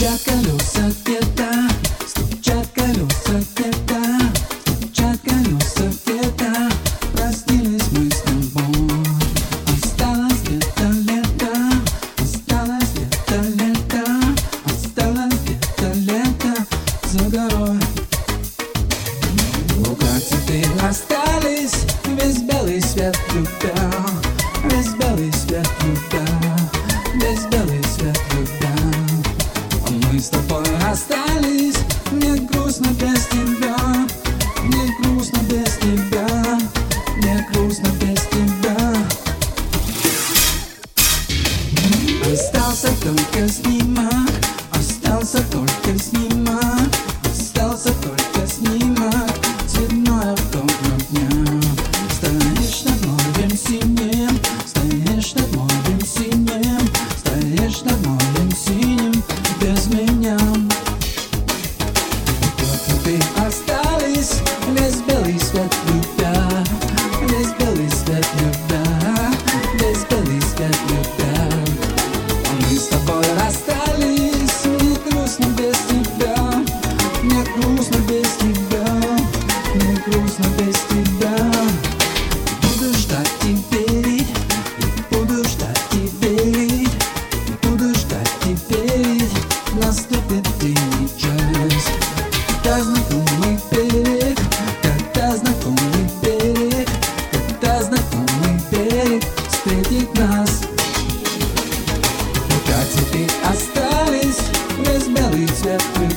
Стучат колеса где-то, стучат колеса где-то, стучат колеса где-то. Простились мы с тобой. Осталось где-то лето, осталось где-то лето, осталось где-то лето за горой. Ну как теперь остались, весь белый свет любя, весь белый свет любя, весь белый свет любя. А мы с тобой остались, мне грустно без тебя, мне грустно без тебя, мне грустно без тебя. Остался только снимок, остался только снимок, остался только снимок, цветной автограф дня. Стоишь над морем синим, стоишь над морем синим, стоишь над морем синим без меня. Вот ты остались, весь белый свет любя, весь белый свет любя, весь белый свет любя. А мы с тобой расстались, мне грустно без тебя, мне грустно без тебя, мне грустно без тебя. Буду ждать и верить, буду ждать и верить, буду ждать и верить, наступит день и час. Когда знакомый берег, когда знакомый берег, когда знакомый берег встретит нас. Как теперь остались, весь белый цвет.